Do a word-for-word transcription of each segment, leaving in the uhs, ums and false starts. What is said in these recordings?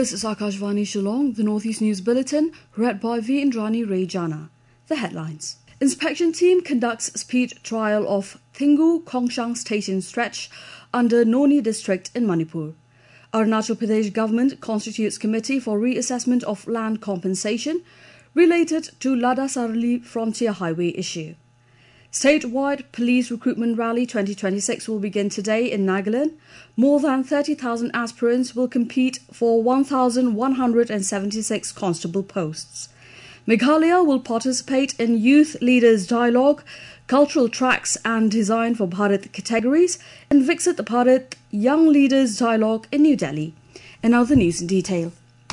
This is Akashvani Shillong, the Northeast News Bulletin, read by V. Indrani Rejana. The headlines. Inspection team conducts speed trial of Thingu Khongsang Station stretch under Noni district in Manipur. Arunachal Pradesh government constitutes committee for reassessment of land compensation related to Ladasarli frontier highway issue. Statewide police recruitment rally twenty twenty-six will begin today in Nagaland. More than thirty thousand aspirants will compete for one thousand one hundred seventy-six constable posts. Meghalaya will participate in Youth Leaders Dialogue, Cultural Tracks and Design for Bharat categories in Viksit Bharat Young Leaders Dialogue in New Delhi. And now the news in detail.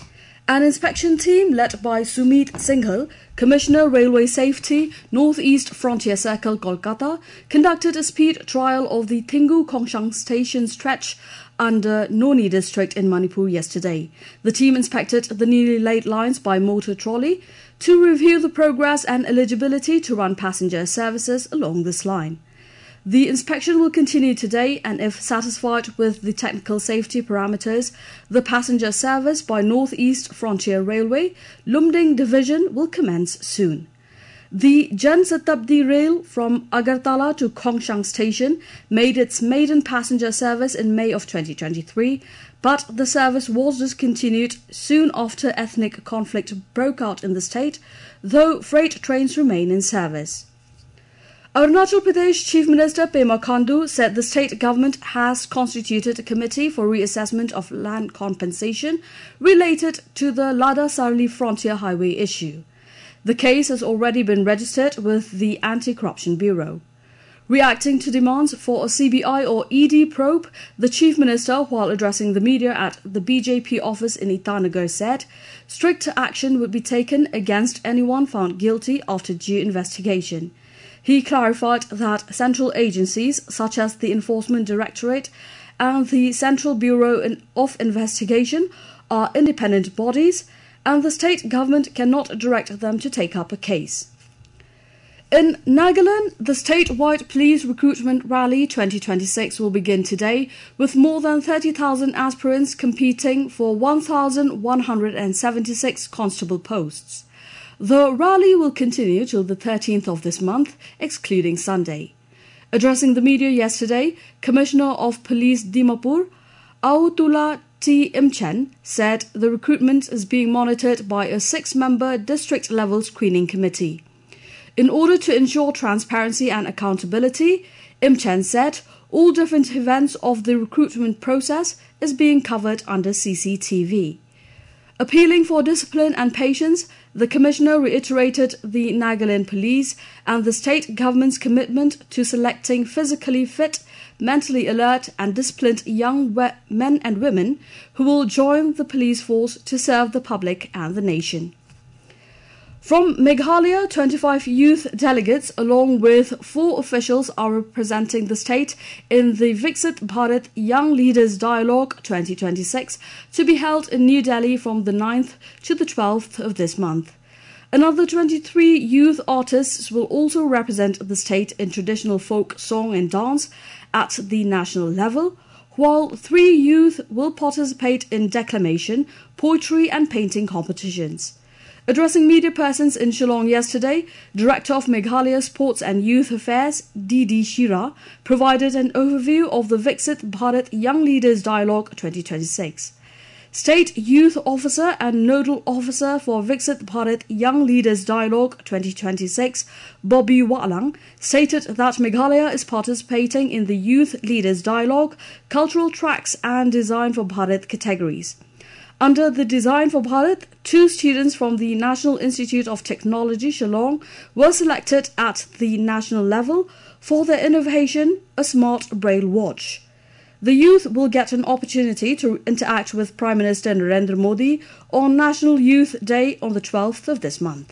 An inspection team led by Sumit Singhal, Commissioner Railway Safety, North East Frontier Circle, Kolkata, conducted a speed trial of the Thingu Khongsang Station stretch under Noni district in Manipur yesterday. The team inspected the newly laid lines by motor trolley to review the progress and eligibility to run passenger services along this line. The inspection will continue today, and if satisfied with the technical safety parameters, the passenger service by North East Frontier Railway, Lumding Division will commence soon. The Jan Shatabdi Rail from Agartala to Khongsang Station made its maiden passenger service in May of twenty twenty-three, but the service was discontinued soon after ethnic conflict broke out in the state, though freight trains remain in service. Arunachal Pradesh Chief Minister Pema Khandu said the state government has constituted a committee for reassessment of land compensation related to the Ladasarli frontier highway issue. The case has already been registered with the Anti-Corruption Bureau. Reacting to demands for a C B I or E D probe, the Chief Minister, while addressing the media at the B J P office in Itanagar, said strict action would be taken against anyone found guilty after due investigation. He clarified that central agencies such as the Enforcement Directorate and the Central Bureau of Investigation are independent bodies, and the state government cannot direct them to take up a case. In Nagaland, the statewide police recruitment rally twenty twenty-six will begin today, with more than thirty thousand aspirants competing for one thousand one hundred seventy-six constable posts. The rally will continue till the thirteenth of this month, excluding Sunday. Addressing the media yesterday, Commissioner of Police Dimapur, Autula T. Imchen, said the recruitment is being monitored by a six-member district-level screening committee. In order to ensure transparency and accountability, Imchen said all different events of the recruitment process is being covered under C C T V. Appealing for discipline and patience, the Commissioner reiterated the Nagaland Police and the state government's commitment to selecting physically fit, mentally alert and disciplined young men and women who will join the police force to serve the public and the nation. From Meghalaya, twenty-five youth delegates along with four officials are representing the state in the Viksit Bharat Young Leaders Dialogue twenty twenty-six to be held in New Delhi from the ninth to the twelfth of this month. Another twenty-three youth artists will also represent the state in traditional folk song and dance at the national level, while three youth will participate in declamation, poetry and painting competitions. Addressing media persons in Shillong yesterday, Director of Meghalaya Sports and Youth Affairs, D D Shira, provided an overview of the Viksit Bharat Young Leaders Dialogue twenty twenty-six. State Youth Officer and Nodal Officer for Viksit Bharat Young Leaders Dialogue twenty twenty-six, Bobby Walang, stated that Meghalaya is participating in the Youth Leaders Dialogue, Cultural Tracks and Design for Bharat categories. Under the Design for Bharat, two students from the National Institute of Technology, Shillong, were selected at the national level for their innovation, a smart braille watch. The youth will get an opportunity to interact with Prime Minister Narendra Modi on National Youth Day on the twelfth of this month.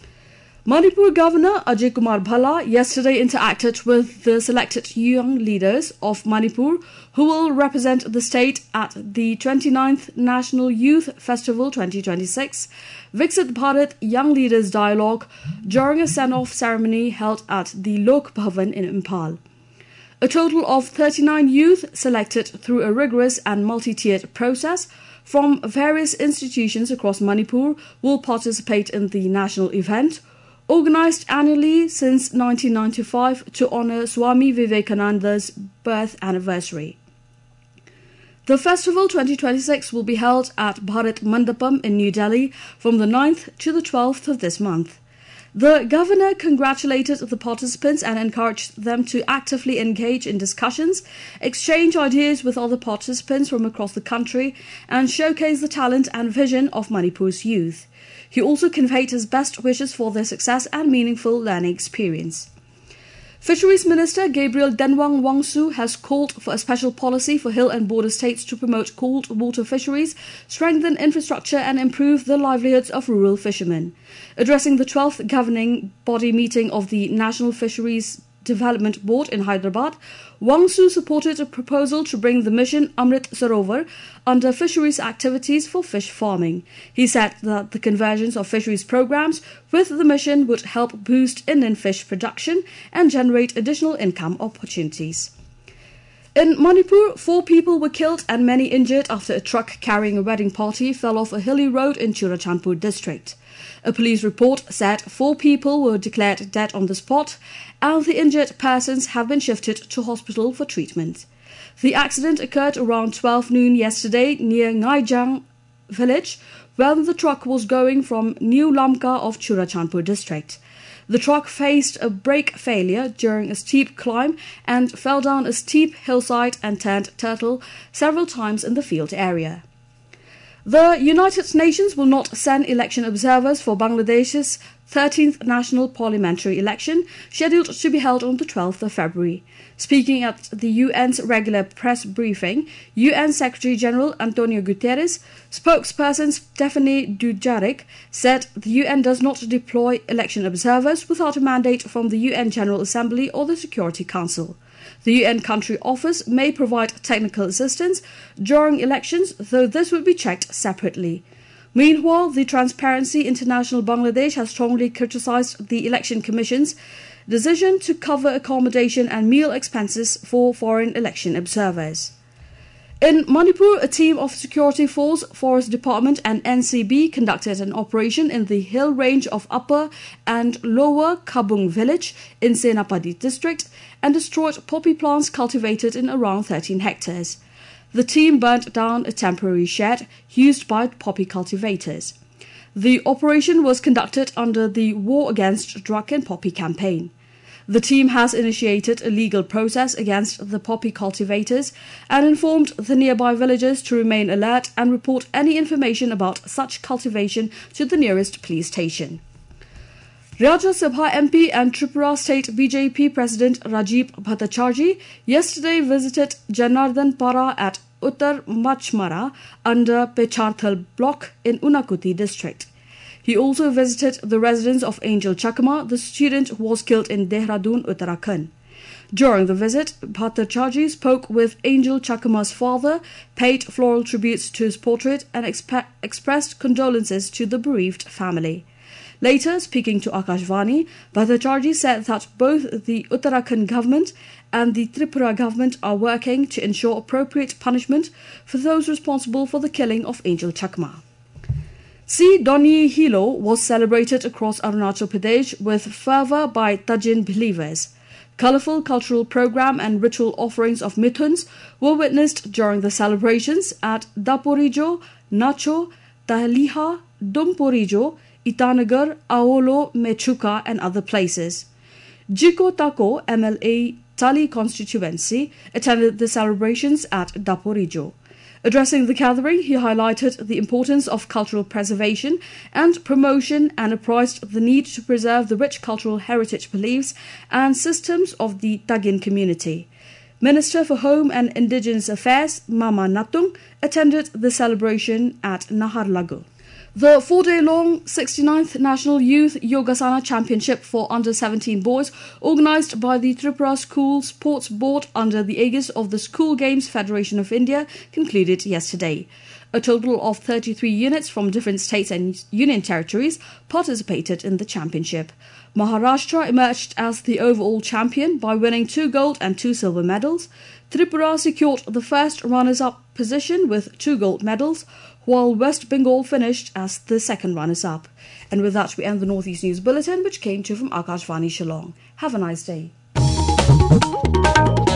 Manipur Governor Ajay Kumar Bhalla yesterday interacted with the selected young leaders of Manipur who will represent the state at the twenty-ninth National Youth Festival twenty twenty-six, Viksit Bharat Young Leaders Dialogue, during a send-off ceremony held at the Lok Bhavan in Impal. A total of thirty-nine youth selected through a rigorous and multi-tiered process from various institutions across Manipur will participate in the national event, organized annually since nineteen ninety-five to honor Swami Vivekananda's birth anniversary. The festival twenty twenty-six will be held at Bharat Mandapam in New Delhi from the ninth to the twelfth of this month. The governor congratulated the participants and encouraged them to actively engage in discussions, exchange ideas with other participants from across the country, and showcase the talent and vision of Manipur's youth. He also conveyed his best wishes for their success and meaningful learning experience. Fisheries Minister Gabriel Denwang Wangsu has called for a special policy for hill and border states to promote cold water fisheries, strengthen infrastructure and improve the livelihoods of rural fishermen. Addressing the twelfth governing body meeting of the National Fisheries Development Board in Hyderabad, Wangsu supported a proposal to bring the mission Amrit Sarovar under fisheries activities for fish farming. He said that the convergence of fisheries programs with the mission would help boost inland fish production and generate additional income opportunities. In Manipur, four people were killed and many injured after a truck carrying a wedding party fell off a hilly road in Churachandpur district. A police report said four people were declared dead on the spot, and the injured persons have been shifted to hospital for treatment. The accident occurred around twelve noon yesterday near Ngaijang village, when the truck was going from New Lamka of Churachandpur district. The truck faced a brake failure during a steep climb and fell down a steep hillside and turned turtle several times in the field area. The United Nations will not send election observers for Bangladesh's thirteenth national parliamentary election, scheduled to be held on the twelfth of February. Speaking at the U N's regular press briefing, U N Secretary-General Antonio Guterres, spokesperson Stephanie Dujarric, said the U N does not deploy election observers without a mandate from the U N General Assembly or the Security Council. The U N country office may provide technical assistance during elections, though this would be checked separately. Meanwhile, the Transparency International Bangladesh has strongly criticized the Election Commission's decision to cover accommodation and meal expenses for foreign election observers. In Manipur, a team of Security Force, Forest Department and N C B conducted an operation in the hill range of Upper and Lower Kabung village in Senapati district and destroyed poppy plants cultivated in around thirteen hectares. The team burnt down a temporary shed used by poppy cultivators. The operation was conducted under the War Against Drug and Poppy campaign. The team has initiated a legal process against the poppy cultivators and informed the nearby villagers to remain alert and report any information about such cultivation to the nearest police station. Rajya Sabha M P and Tripura State B J P President Rajiv Bhattacharjee yesterday visited Janardhan Para at Uttar Machmara under Pecharthal block in Unakuti district. He also visited the residence of Angel Chakma, the student who was killed in Dehradun, Uttarakhand. During the visit, Bhattacharjee spoke with Angel Chakma's father, paid floral tributes to his portrait and exp expressed condolences to the bereaved family. Later, speaking to Akashvani, Bhattacharjee said that both the Uttarakhand government and the Tripura government are working to ensure appropriate punishment for those responsible for the killing of Angel Chakma. Si Donyi Hilo was celebrated across Arunachal Pradesh with fervour by Tajin believers. Colourful cultural program and ritual offerings of mithuns were witnessed during the celebrations at Daporijo, Nacho, Tahliha, Dumporijo, Itanagar, Aolo, Mechuka and other places. Jiko Tako, M L A Tali constituency, attended the celebrations at Daporijo. Addressing the gathering, he highlighted the importance of cultural preservation and promotion and apprised the need to preserve the rich cultural heritage beliefs and systems of the Tagin community. Minister for Home and Indigenous Affairs, Mama Natung, attended the celebration at Naharlagu. The four-day-long sixty-ninth National Youth Yogasana Championship for under seventeen boys, organised by the Tripura School Sports Board under the aegis of the School Games Federation of India, concluded yesterday. A total of thirty-three units from different states and union territories participated in the championship. Maharashtra emerged as the overall champion by winning two gold and two silver medals. Tripura secured the first runners-up position with two gold medals, while West Bengal finished as the second runners-up. And with that, we end the Northeast News Bulletin, which came to you from Akashvani Shillong. Have a nice day.